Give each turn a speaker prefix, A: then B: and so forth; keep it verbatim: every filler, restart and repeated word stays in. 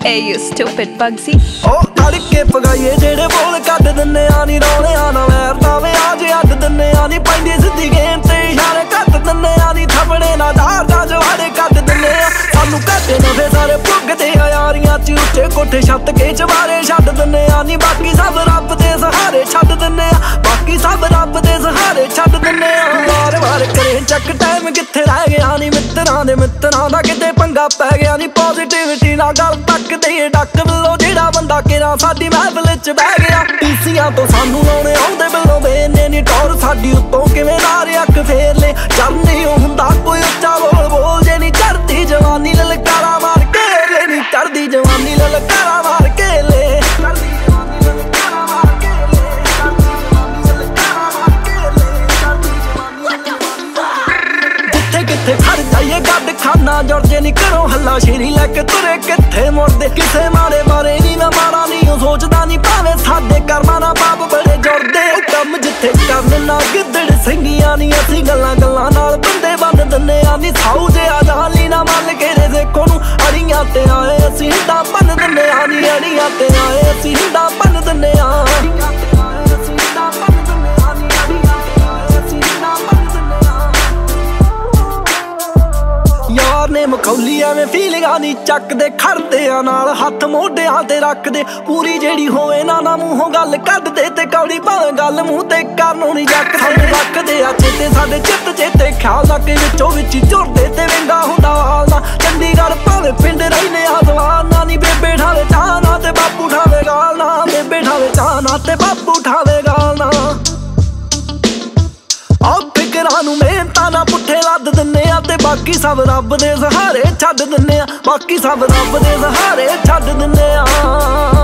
A: Hey you stupid Bugsy।
B: ਉਹ ਤੜਕੇ ਪਗਾਈਏ ਜਿਹੜੇ ਬੋਲ ਕੱਢ ਦਿੰਨੇ ਆ ਨੀ ਰੌਲਿਆਂ ਨਾ ਵੈਰਦਾ ਵੇ ਅੱਜ ਅੱਡ ਦਿੰਨੇ ਆ ਨੀ ਪੈਂਦੀ ਸਿੱਧੀ ਗੇਮ ਤੇ ਇਸ਼ਾਰੇ ਕੱਟ ਦਿੰਨੇ ਆ ਨੀ ਥੱਪੜੇ ਨਾ ਦਾਰ ਦਾ ਜਵਾੜੇ ਕੱਢ ਦਿੰਨੇ ਆ ਸਾਨੂੰ ਕੱਢੇ ਨਾ ਫੇ ਸਾਰੇ ਭੁੱਗਦੇ ਆ ਯਾਰੀਆਂ ਚ ਉੱਚੇ ਕੋਠੇ ਛੱਤ ਕੇ ਚਵਾਰੇ ਛੱਡ ਦਿੰਨੇ ਆ ਨੀ ਬਾਕੀ ਸਭ ਰੱਬ ਦੇ ਸਹਾਰੇ ਛੱਡ ਦਿੰਨੇ ਆ ਬਾਕੀ ਸਭ ਰੱਬ ਦੇ ਸਹਾਰੇ ਛੱਡ ਦਿੰਨੇ ਆ ਵਾਰ ਵਾਰ ਕਰੇ ਚੱਕ ਟਾਈਮ ਕਿੱਥੇ ਰਹਿ ਗਿਆ ਨੀ ਮਿੱਤਰਾਂ ਦੇ ਮਿੱਤਰਾਂ ਦਾ ਕਿਤੇ ਪੰਗਾ ਪੈ ਗਿਆ ਨੀ ਪੋਜ਼ਿਟਿਵਿਟੀ ਨਾਲ ਗੱਲ ਤੱਕ ਦੇ ਡੱਕ ਵੱਲੋਂ ਜਿਹੜਾ ਬੰਦਾ ਕਿਰਾ ਸਾਡੀ ਮਹਿਫਲ ਚ ਬਹਿ ਗਿਆ ਪੀਸੀਆਂ ਤੋਂ ਸਾਨੂੰ ਲਾਉਣੇ ਆਉਂਦੇ ਬਿੱਲੋਂ ਵੇਨੇ ਨੀ ਟੌਰ ਸਾਡੀ ਉੱਤੋਂ ਕਿਵੇਂ ਨਾਰੇ ਅੱਖ ਫੇਰ ਲੈ ਚੜਨੀ ਹੁੰਦਾ ਕੋਈ ਉੱਚਾ ਬੋਲ ਬੋਲ ਜੇ ਨੀ ਚੜਦੀ ਜਵਾਨੀ ਲਲਕਾਰਾ ਮਾਰ ਕੇ ਲੈ ਨੀ ਚੜਦੀ ਜਵਾਨੀ ਲਲਕਾਰਾ ਮਾਰ ਕੇ ਲੈ ਕਿੱਥੇ ਖੜ ਜਾਈਏ ਗੱਡ ਖਾਨਾ ਜੁੜਦੇ ਨੀ ਕਰੋ ਹੱਲਾ ਸ਼ੇਰੀ ਲੈ ਕੇ ਤੁਰੇ ਕਿੱਥੇ ਮੁੜਦੇ ਕਿਸੇ ਮਾਰੇ ਬਾਰੇ ਨੀ ਮੈਂ ਮਾੜਾ ਨੀ ਉਹ ਸੋਚਦਾ ਨੀ ਭਾਵੇਂ ਸਾਡੇ ਕਰਮਾਂ ਨਾਲ ਪਾਪ ਬੜੇ ਜੁੜਦੇ ਕੰਮ ਜਿੱਥੇ ਕਰਨ ਨਾ ਗਿੱਦੜ ਸਿੰਘੀਆਂ ਨੀ ਅਸੀਂ ਗੱਲਾਂ ਗੱਲਾਂ ਨਾਲ ਬੰਦੇ ਬੰਨ ਦਿੰਨੇ ਆ ਨੀ ਸਾਊ ਜੇ ਆ ਜਾਲੀ ਨਾ ਮੰਨ ਕੇ ਰੇ ਦੇਖੋ ਨੂੰ ਅੜੀਆਂ ਤੇ ਆਏ ਅਸੀਂ ਹਿੰਦਾ ਬੰਨ ਦਿੰਨੇ ਆ ਨੀ ਅੜੀਆਂ ਤੇ ਆਏ ਅਸੀਂ ਹਿੰਦਾ ਬੰਨ ਦਿੰਨੇ ਆ ਯਾਰ ਨੇ ਮਖੌਲੀ ਐਵੇਂ ਫੀਲਿੰਗਾਂ ਨੀ ਚੱਕਦੇ ਖੜਦੇ ਆ ਨਾਲ ਹੱਥ ਮੋਢਿਆਂ ਤੇ ਰੱਖਦੇ ਪੂਰੀ ਜਿਹੜੀ ਹੋਵੇ ਨਾ ਨਾ ਮੂੰਹੋਂ ਗੱਲ ਕੱਢਦੇ ਤੇ ਕੌੜੀ ਭਾਵੇਂ ਗੱਲ ਮੂੰਹ ਤੇ ਕਰਨੋਂ ਨੀ ਜੱਕਦੇ ਰੱਖਦੇ ਆ ਚੇਤੇ ਸਾਡੇ ਚਿੱਤ ਚੇਤੇ ਖਿਆਲ ਲਾ ਕੇ ਵਿੱਚੋਂ ਵਿੱਚ ਜੁੜਦੇ ਤੇ ਵਿੰਗਾ ਹੁੰਦਾ ਹਾਲ ਨਾ ਚੰਡੀਗੜ੍ਹ ਭਾਵੇਂ ਪਿੰਡ ਰਹਿੰਦੇ ਆ ਜਵਾਨਾ ਨੀ ਬੇਬੇ ਠਾਵੇ ਚਾਹਨਾ ਤੇ ਬਾਪੂ ਠਾਵੇ ਗਾਲ ਨਾ ਬੇਬੇ ਠਾਵੇ ਚਾਹਨਾ ਤੇ ਬਾਪੂ ਠਾਵੇ ਗਾਲ ਨਾ ਆਹ ਫਿਕਰਾਂ ਨੂੰ ਮਿਹਨਤਾਂ ਨਾਲ ਪੁੱਠੇ ਲੱਦ ਦਿੰਨੇ ਆ ਤੇ ਬਾਕੀ ਸਭ ਰੱਬ ਦੇ ਸਹਾਰੇ ਛੱਡ ਦਿੰਨੇ ਆ ਬਾਕੀ ਸਭ ਰੱਬ ਦੇ ਸਹਾਰੇ ਛੱਡ ਦਿੰਨੇ ਆ।